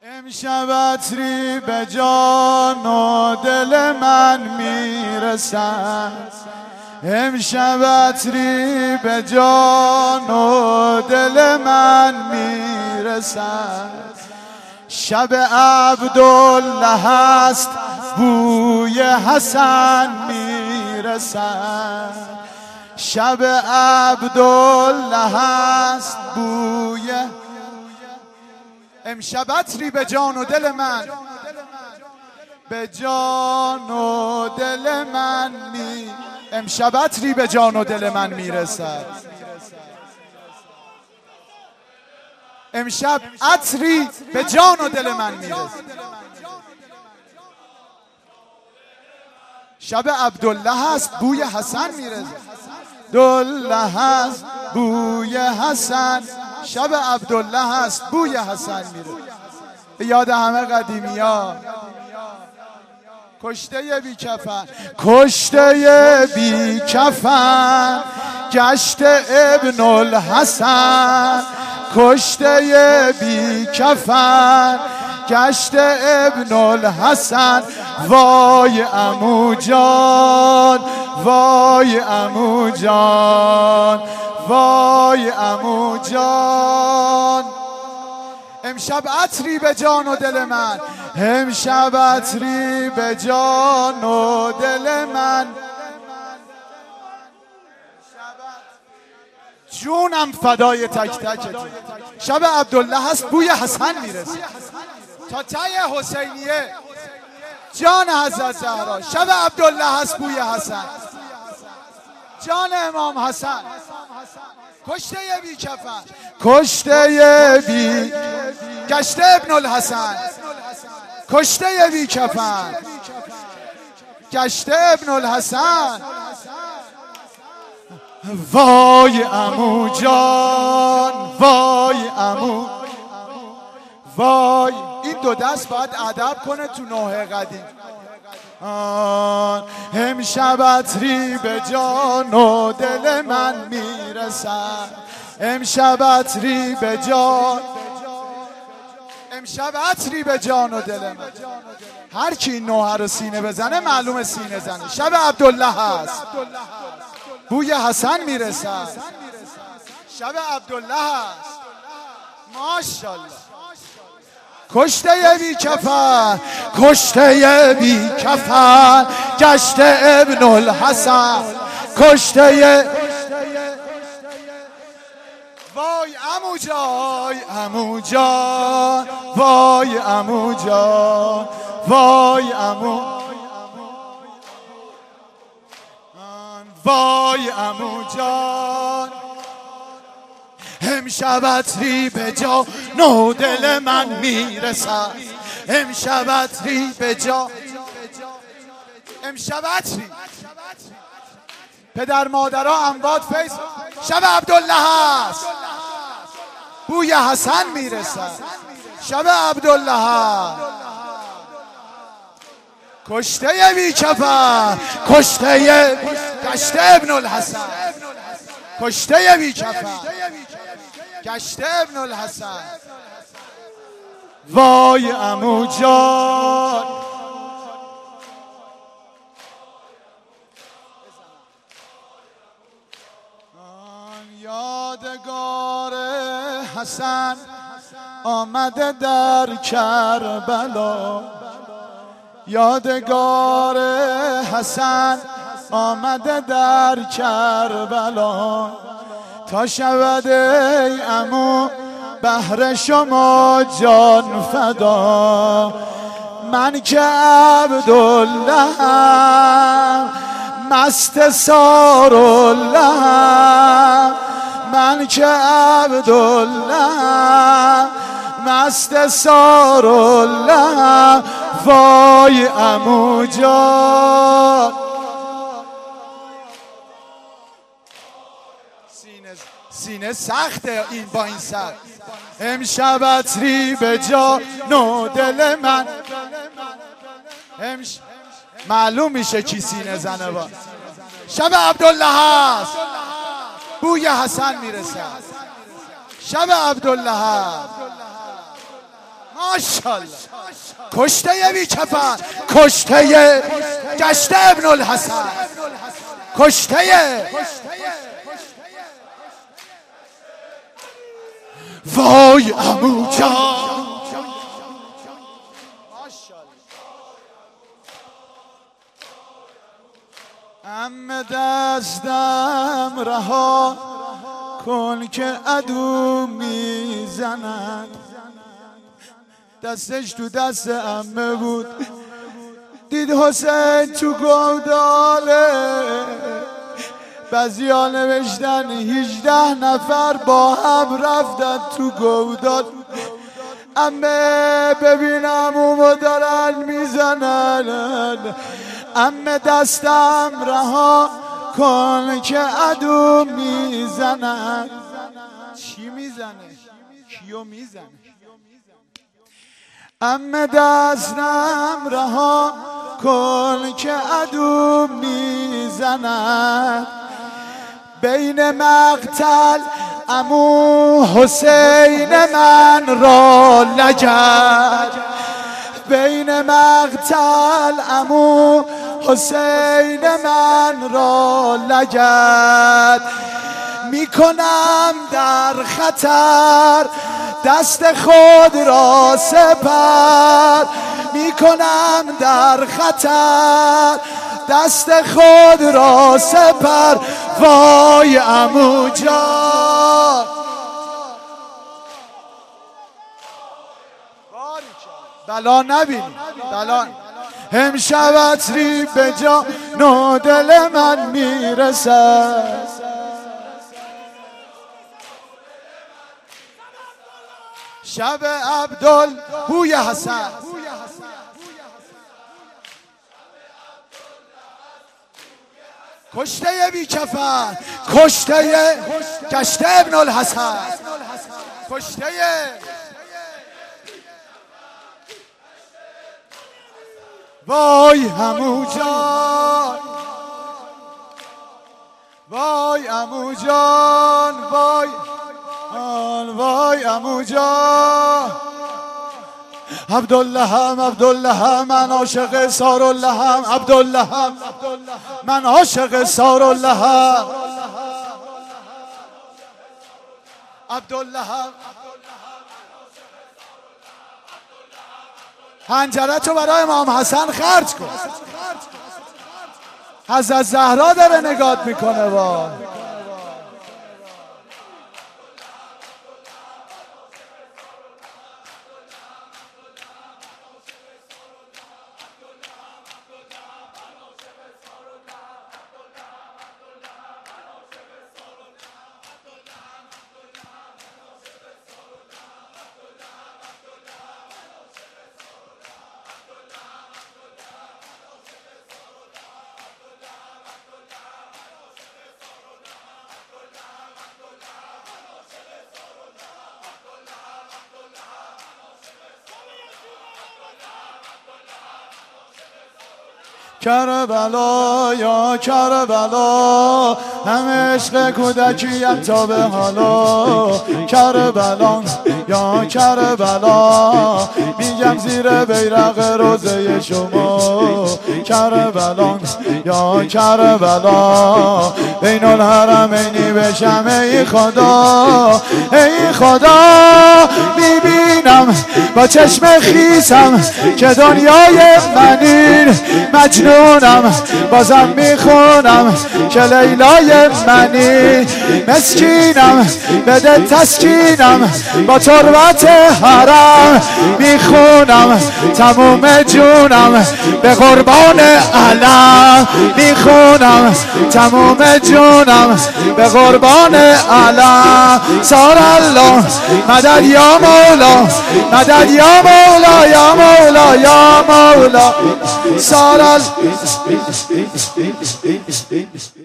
امشب عطری به جان و دل من میرسد، امشب عطری به جان و دل من میرسد. شب عبدالله است بوی حسن میرسد، شب عبدالله است بوی. امشب عطری به جان و دل من، به جان و دل من امشب عطری به جان و دل من میرسد. امشب عطری به جان و دل من میرسد. شب عبدالله است بوی حسن میرسد، عبدالله است بوی حسن، شب عبدالله است بوی حسن میرسد. یاد همه قدیمی ها. کشته بی کفن، کشته بی کفن گشت ابن الحسن، کشته بی کفن گشت ابن الحسن. وای عمو جان، وای عمو جان، وای عمو جان. امشب عطری به جان و دل من، امشب عطری به جان و دل من. جونم فدای تک تکتون. شب عبدالله است بوی حسن میرسه تا ته حسینیه، جان حضرت زهرا. شب عبدالله است بوی حسن، جان امام حسن. کشته بی کفن، کشته بی گشته ابن الحسن، کشته بی کفن گشته ابن الحسن. وای عمو جان، وای عمو، وای. این دو دست باید ادب کنه تو نوحه قدیم. امشب عطری به جان و دل من میرسد، امشب عطری به جان، امشب عطری به جان و دل من. هر کی این نوحه رو سینه بزنه معلومه سینه زنه. شب عبدالله هست بوی حسن میرسد، شب عبدالله هست. ماشاءالله. کشته بی کفن، کشته بی کفن گشت ابن الحسن، کشته. وای عمو جان، عمو جان، وای عمو جان، وای عمو، وای عمو جان. امشب عطری به جان و دل من میرسد، امشب عطری به جان، امشب عطری. پدر مادرها اموات فیض. شب عبدالله است بوی حسن میرسد، شب عبدالله. کشته بی کفن، کشته گشته ابن الحسن، کشته بی کفن گشته ابن الحسن. وای عمو جان. یادگار حسن آمده در کربلا، یادگار حسن آمده در کربلا. تا شود ای عمو بهر شما جان فدا. من که عبدالله مست سارالله، من که عبدالله مست سارالله. وای عمو جان. سینه سخته این با این سر. امشب عطری به جان و دل من. معلوم میشه کی سینه زنه با. شب عبدالله است بوی حسن میرسه، شب عبدالله. ماشاءالله. کشته بی کفن، کشته گشته ابن الحسن، کشته. وای عمو جان، عمه دستم رها کن که عدو میزند. دستش تو دست عمه بود، دید حسین تو گوداله. بعضیا نوشتن 18 نفر با هم رفتن تو گودال. عمه ببینم اونو دارن میزنن، عمه دستم رها کن که عدو میزنن. چی میزنه؟ کیو میزنه؟ عمه دستم رها کن که عدو میزنن. بین مقتل عمو حسین من را لگد، بین مقتل عمو حسین من را لگد. میکنم در خطر دست خود را سپر، میکنم در خطر دست خود را سپر. وای عمو جان، بلا نبینی بلا. امشب عطری به جان و دل من میرسد. شب عبدال بوی حسن، کشته بی کفن، کشته گشته ابن الحسن، کشته. وای عمو جان، وای عمو جان، وای وای عمو جان. عبدالله عبدالله من عاشق سارالله، عبدالله من عاشق سارالله، عبدالله. حنجره تو برای امام حسن خرج کن. حضرت زهرا داره نگات میکنه. با کربلا یا کربلا، همه عشق کودکیم تا به حالا. کربلا یا کربلا، میگم زیر بیرق روزه شما. کربلا یا کربلا، بین الحرمینی بشم ای خدا، ای خدا. میبینم با چشم خیسم که دنیای منین، مجنونم بازم میخونم که لیلای منی. مسکینم بده تسکینم با تربت حرم، میخونم تموم جونم به قربان علم، میخونم تموم جونم به قربان علم. سار الله مدد یا مولا، مدد یا مولا، یا مولا، یا مولا. سار